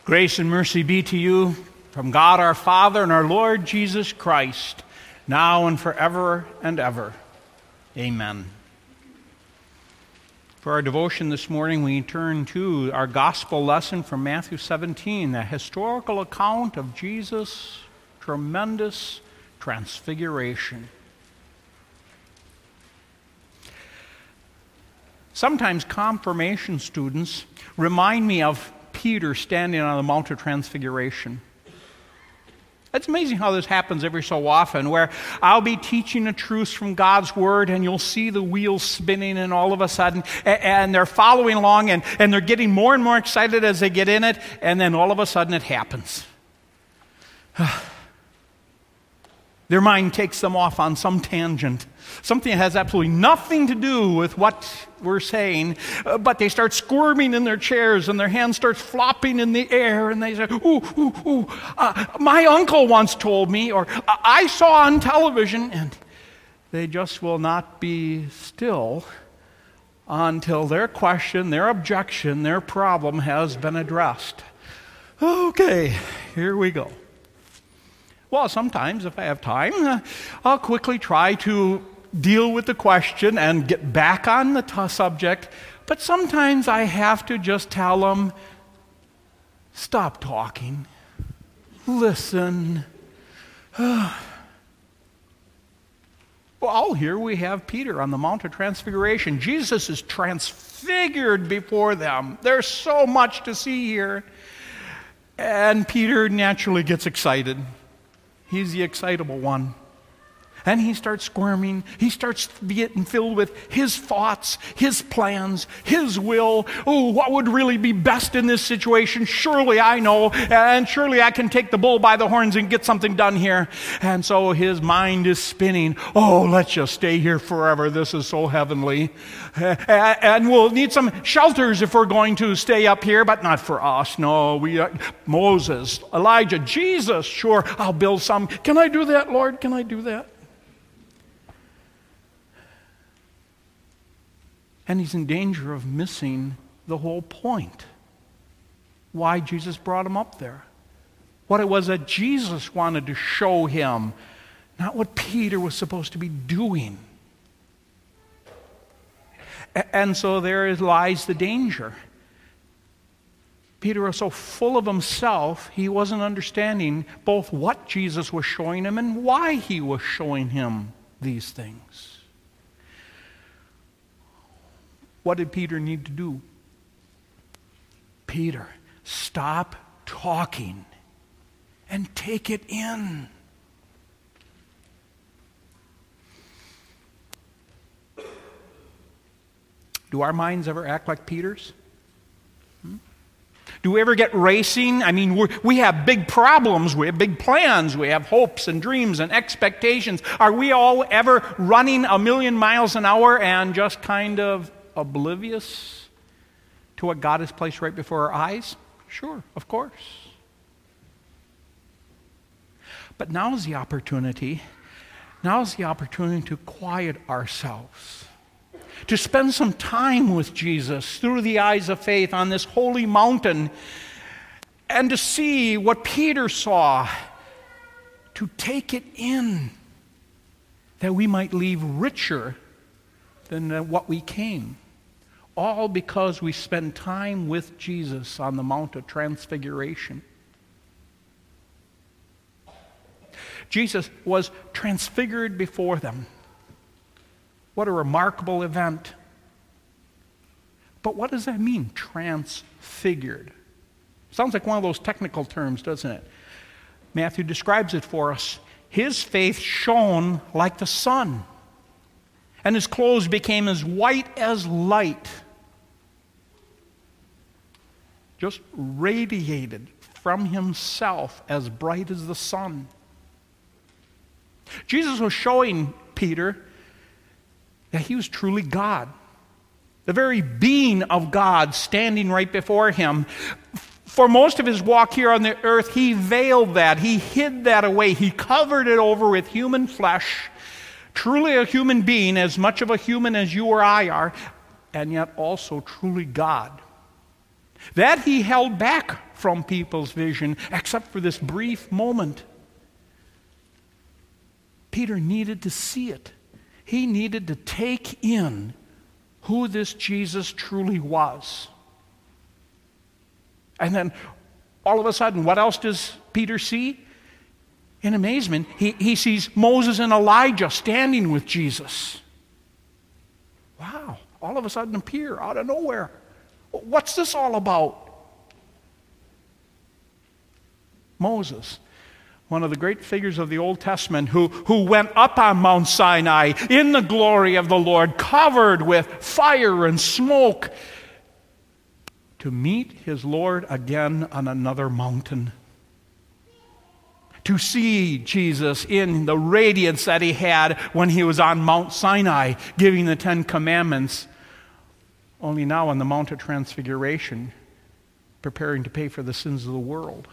Grace and mercy be to you from God our Father and our Lord Jesus Christ, now and forever and ever. Amen. For our devotion this morning, we turn to our gospel lesson from Matthew 17, a historical account of Jesus' tremendous transfiguration. Sometimes confirmation students remind me of Peter standing on the Mount of Transfiguration. It's amazing how this happens every so often, where I'll be teaching a truth from God's Word, and you'll see the wheels spinning, and all of a sudden, and they're following along, and they're getting more and more excited as they get in it, and then all of a sudden it happens. Their mind takes them off on some tangent, something that has absolutely nothing to do with what we're saying, but they start squirming in their chairs and their hand starts flopping in the air, and they say, my uncle once told me, or I saw on television, and they just will not be still until their question, their objection, their problem has been addressed. Okay, here we go. Well, sometimes, if I have time, I'll quickly try to deal with the question and get back on the subject. But sometimes I have to just tell them, stop talking. Listen. Well, here we have Peter on the Mount of Transfiguration. Jesus is transfigured before them. There's so much to see here. And Peter naturally gets excited. He's the excitable one. And he starts squirming. He starts getting filled with his thoughts, his plans, his will. Oh, what would really be best in this situation? Surely I know, and surely I can take the bull by the horns and get something done here. And so his mind is spinning. Oh, let's just stay here forever. This is so heavenly. And we'll need some shelters if we're going to stay up here, but not for us. No, Moses, Elijah, Jesus, sure, I'll build some. Can I do that, Lord? Can I do that? And he's in danger of missing the whole point. Why Jesus brought him up there. What it was that Jesus wanted to show him, not what Peter was supposed to be doing. And so there lies the danger. Peter was so full of himself, he wasn't understanding both what Jesus was showing him and why he was showing him these things. What did Peter need to do? Peter, stop talking and take it in. Do our minds ever act like Peter's? Do we ever get racing? I mean, we have big problems, we have big plans, we have hopes and dreams and expectations. Are we all ever running 1,000,000 miles an hour and just kind of oblivious to what God has placed right before our eyes? Sure, of course. But now's the opportunity to quiet ourselves, to spend some time with Jesus through the eyes of faith on this holy mountain, and to see what Peter saw, to take it in, that we might leave richer than what we came. All because we spend time with Jesus on the Mount of Transfiguration. Jesus was transfigured before them. What a remarkable event. But what does that mean, transfigured? Sounds like one of those technical terms, doesn't it? Matthew describes it for us. His faith shone like the sun, and his clothes became as white as light. Just radiated from himself as bright as the sun. Jesus was showing Peter that he was truly God. The very being of God standing right before him. For most of his walk here on the earth, he veiled that. He hid that away. He covered it over with human flesh. Truly a human being, as much of a human as you or I are, and yet also truly God. That he held back from people's vision except for this brief moment. Peter needed to see it. He needed to take in who this Jesus truly was. And then all of a sudden, what else does Peter see? In amazement, he sees Moses and Elijah standing with Jesus. Wow, all of a sudden appear out of nowhere. What's this all about? Moses, one of the great figures of the Old Testament, who went up on Mount Sinai in the glory of the Lord, covered with fire and smoke, to meet his Lord again on another mountain. To see Jesus in the radiance that he had when he was on Mount Sinai, giving the 10 Commandments, only now on the Mount of Transfiguration, preparing to pay for the sins of the world.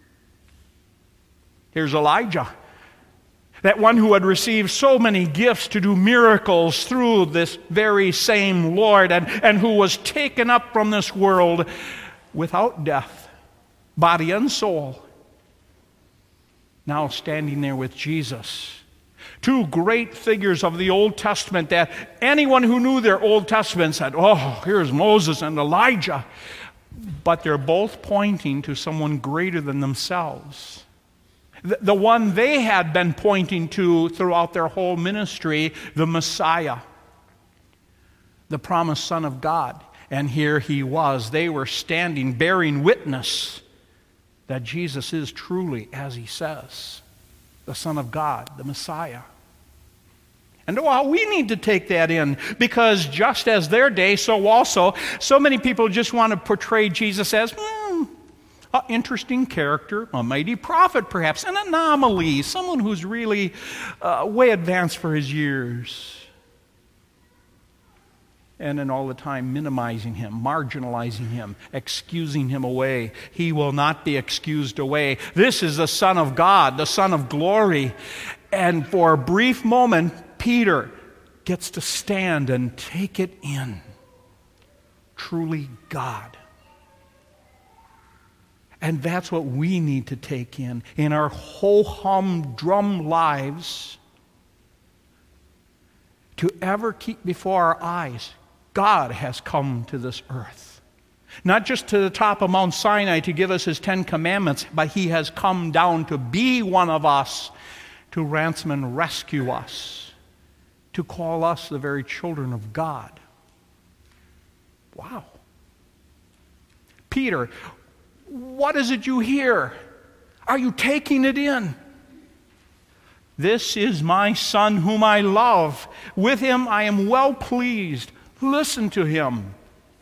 Here's Elijah, that one who had received so many gifts to do miracles through this very same Lord, and who was taken up from this world without death, body and soul, now standing there with Jesus. Two great figures of the Old Testament that anyone who knew their Old Testament said, oh, here's Moses and Elijah. But they're both pointing to someone greater than themselves. The one they had been pointing to throughout their whole ministry, the Messiah, the promised Son of God. And here he was. They were standing, bearing witness that Jesus is truly, as he says, the Son of God, the Messiah. And we need to take that in, because just as their day, so also, so many people just want to portray Jesus as an interesting character, a mighty prophet perhaps, an anomaly, someone who's really way advanced for his years. And then all the time minimizing him, marginalizing him, excusing him away. He will not be excused away. This is the Son of God, the Son of glory. And for a brief moment, Peter gets to stand and take it in. Truly God. And that's what we need to take in our whole humdrum lives, to ever keep before our eyes, God has come to this earth. Not just to the top of Mount Sinai to give us his 10 Commandments, but he has come down to be one of us, to ransom and rescue us, to call us the very children of God. Wow. Peter, what is it you hear? Are you taking it in? This is my Son whom I love. With him I am well pleased. Listen to him,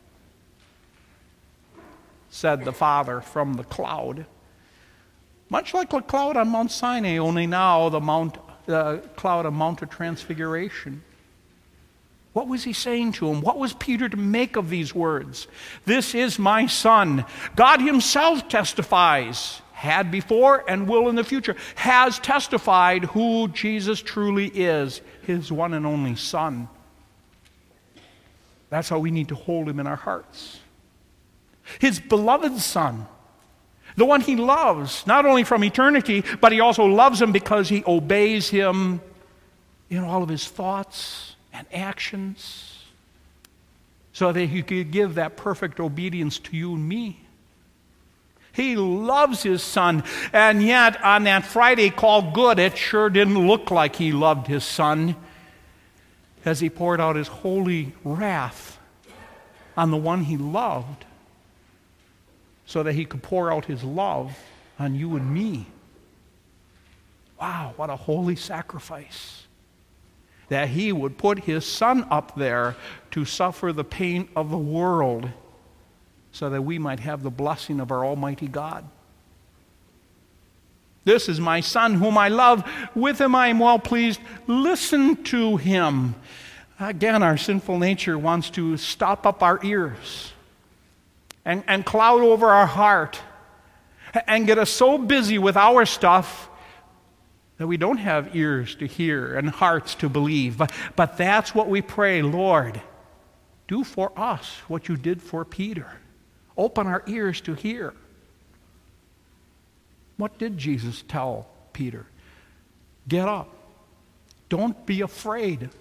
said the Father from the cloud. Much like the cloud on Mount Sinai, only now the cloud of Mount of Transfiguration. What was he saying to him? What was Peter to make of these words? This is my Son. God himself testifies, had before and will in the future, has testified who Jesus truly is, his one and only Son. That's how we need to hold him in our hearts. His beloved Son, the one he loves, not only from eternity, but he also loves him because he obeys him in all of his thoughts and actions, so that he could give that perfect obedience to you and me. He loves his Son, and yet on that Friday called Good, it sure didn't look like he loved his Son, as he poured out his holy wrath on the one he loved, so that he could pour out his love on you and me. Wow, what a holy sacrifice. That he would put his Son up there to suffer the pain of the world, so that we might have the blessing of our Almighty God. This is my Son whom I love. With him I am well pleased. Listen to him. Again, our sinful nature wants to stop up our ears and cloud over our heart and get us so busy with our stuff that we don't have ears to hear and hearts to believe. But that's what we pray, Lord, do for us what you did for Peter. Open our ears to hear. What did Jesus tell Peter? Get up. Don't be afraid.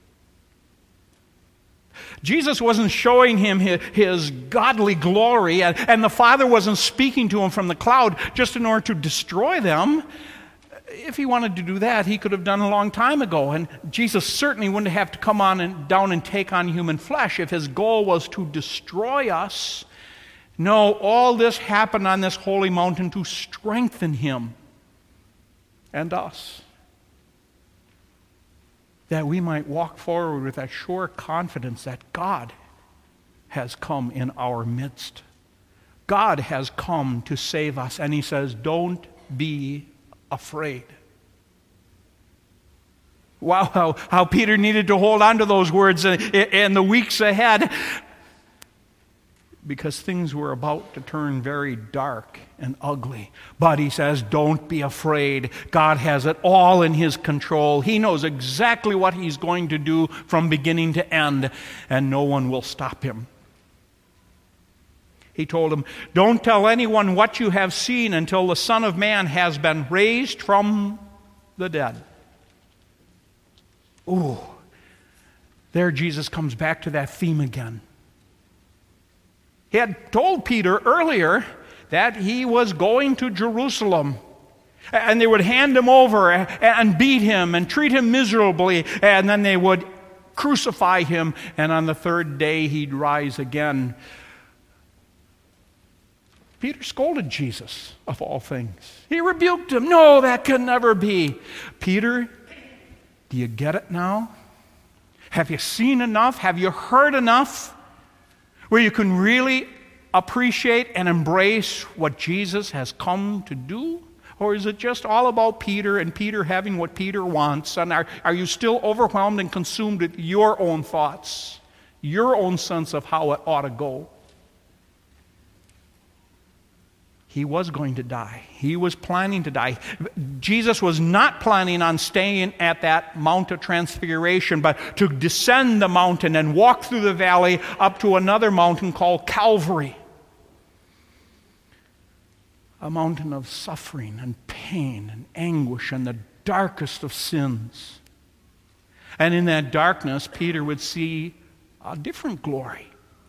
Jesus wasn't showing him his godly glory, and the Father wasn't speaking to him from the cloud just in order to destroy them. If he wanted to do that, he could have done a long time ago. And Jesus certainly wouldn't have to come down and take on human flesh if his goal was to destroy us. No, all this happened on this holy mountain to strengthen him and us, that we might walk forward with that sure confidence that God has come in our midst. God has come to save us, and he says, don't be afraid. Wow, how Peter needed to hold on to those words in the weeks ahead, because things were about to turn very dark and ugly. But he says, don't be afraid. God has it all in his control. He knows exactly what he's going to do from beginning to end, and no one will stop him. He told him, don't tell anyone what you have seen until the Son of Man has been raised from the dead. Ooh, there Jesus comes back to that theme again. He had told Peter earlier that he was going to Jerusalem, and they would hand him over and beat him and treat him miserably, and then they would crucify him, and on the third day he'd rise again. Peter scolded Jesus, of all things. He rebuked him. No, that can never be. Peter, do you get it now? Have you seen enough? Have you heard enough where you can really appreciate and embrace what Jesus has come to do? Or is it just all about Peter and Peter having what Peter wants? And are you still overwhelmed and consumed with your own thoughts, your own sense of how it ought to go? He was going to die. He was planning to die. Jesus was not planning on staying at that Mount of Transfiguration, but to descend the mountain and walk through the valley up to another mountain called Calvary. A mountain of suffering and pain and anguish and the darkest of sins. And in that darkness, Peter would see a different glory.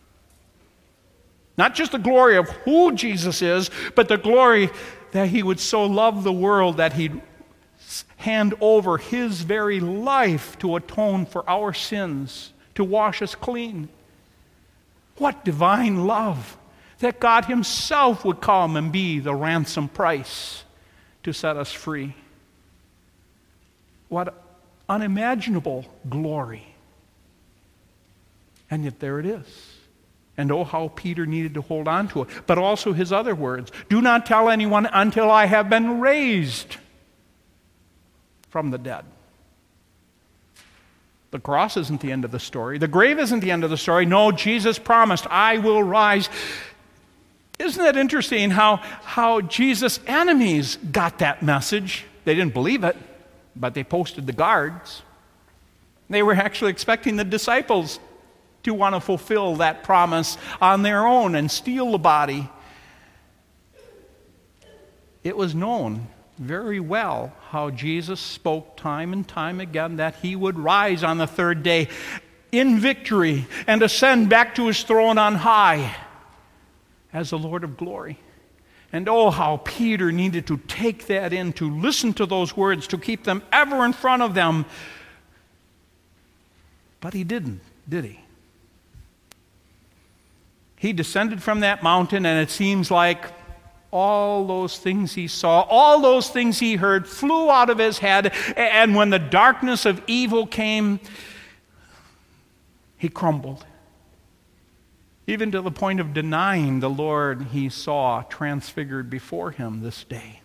Not just the glory of who Jesus is, but the glory that he would so love the world that he'd hand over his very life to atone for our sins, to wash us clean. What divine love, that God himself would come and be the ransom price to set us free. What unimaginable glory. And yet there it is. And oh, how Peter needed to hold on to it. But also his other words. Do not tell anyone until I have been raised from the dead. The cross isn't the end of the story. The grave isn't the end of the story. No, Jesus promised, I will rise. Isn't that interesting how Jesus' enemies got that message? They didn't believe it, but they posted the guards. They were actually expecting the disciples to want to fulfill that promise on their own and steal the body. It was known very well how Jesus spoke time and time again that he would rise on the third day in victory and ascend back to his throne on high as the Lord of glory. And oh, how Peter needed to take that in, to listen to those words, to keep them ever in front of them. But he didn't, did he? He descended from that mountain, and it seems like all those things he saw, all those things he heard flew out of his head, and when the darkness of evil came, he crumbled. Even to the point of denying the Lord he saw transfigured before him this day.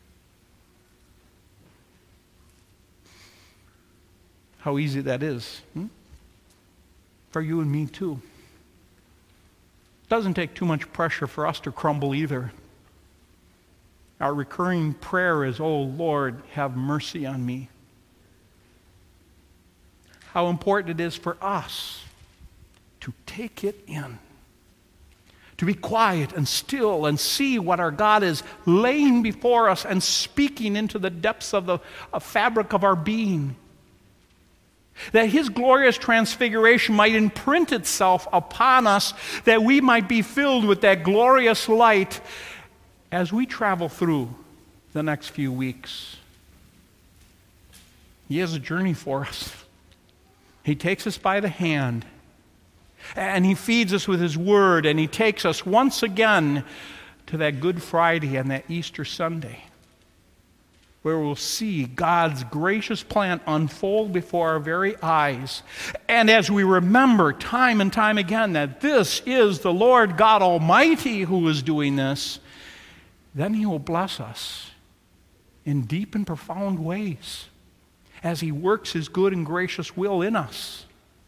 How easy that is. For you and me too. Doesn't take too much pressure for us to crumble either. Our recurring prayer is, oh Lord, have mercy on me. How important it is for us to take it in, to be quiet and still and see what our God is laying before us and speaking into the depths of the fabric of our being. That His glorious transfiguration might imprint itself upon us, that we might be filled with that glorious light as we travel through the next few weeks. He has a journey for us. He takes us by the hand, and He feeds us with His Word, and He takes us once again to that Good Friday and that Easter Sunday, where we'll see God's gracious plan unfold before our very eyes. And as we remember time and time again that this is the Lord God Almighty who is doing this, then He will bless us in deep and profound ways as He works His good and gracious will in us.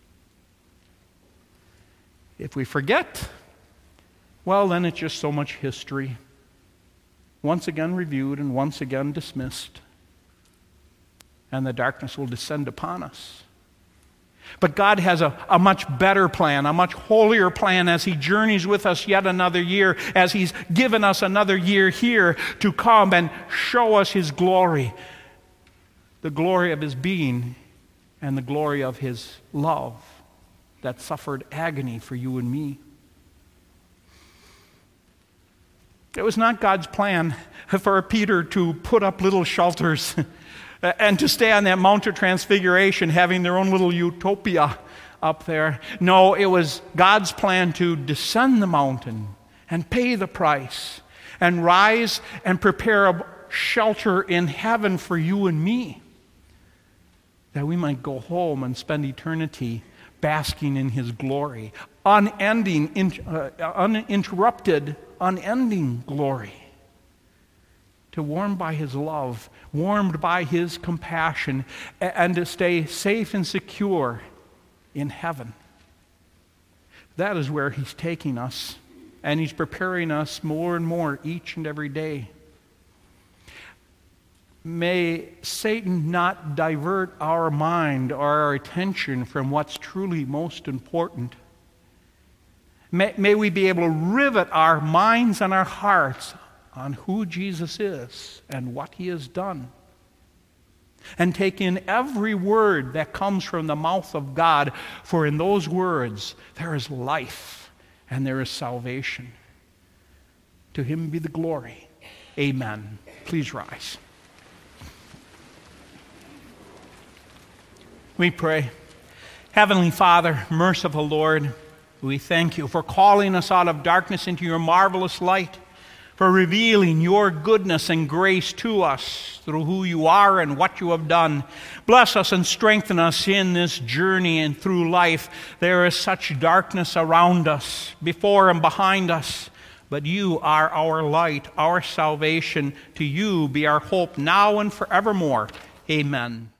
If we forget, well, then it's just so much history, once again reviewed and once again dismissed, and the darkness will descend upon us. But God has a much better plan, a much holier plan as He journeys with us yet another year, as He's given us another year here to come and show us His glory, the glory of His being and the glory of His love that suffered agony for you and me. It was not God's plan for Peter to put up little shelters and to stay on that Mount of Transfiguration having their own little utopia up there. No, it was God's plan to descend the mountain and pay the price and rise and prepare a shelter in heaven for you and me, that we might go home and spend eternity basking in His glory, unending, uninterrupted, unending glory. To warmed by His love, warmed by His compassion, and to stay safe and secure in heaven. That is where He's taking us, and He's preparing us more and more each and every day. May Satan not divert our mind or our attention from what's truly most important. May we be able to rivet our minds and our hearts on who Jesus is and what He has done, and take in every word that comes from the mouth of God, for in those words there is life and there is salvation. To Him be the glory. Amen. Please rise. We pray. Heavenly Father, merciful Lord, we thank You for calling us out of darkness into Your marvelous light, for revealing Your goodness and grace to us through who You are and what You have done. Bless us and strengthen us in this journey and through life. There is such darkness around us, before and behind us, but You are our light, our salvation. To You be our hope now and forevermore. Amen.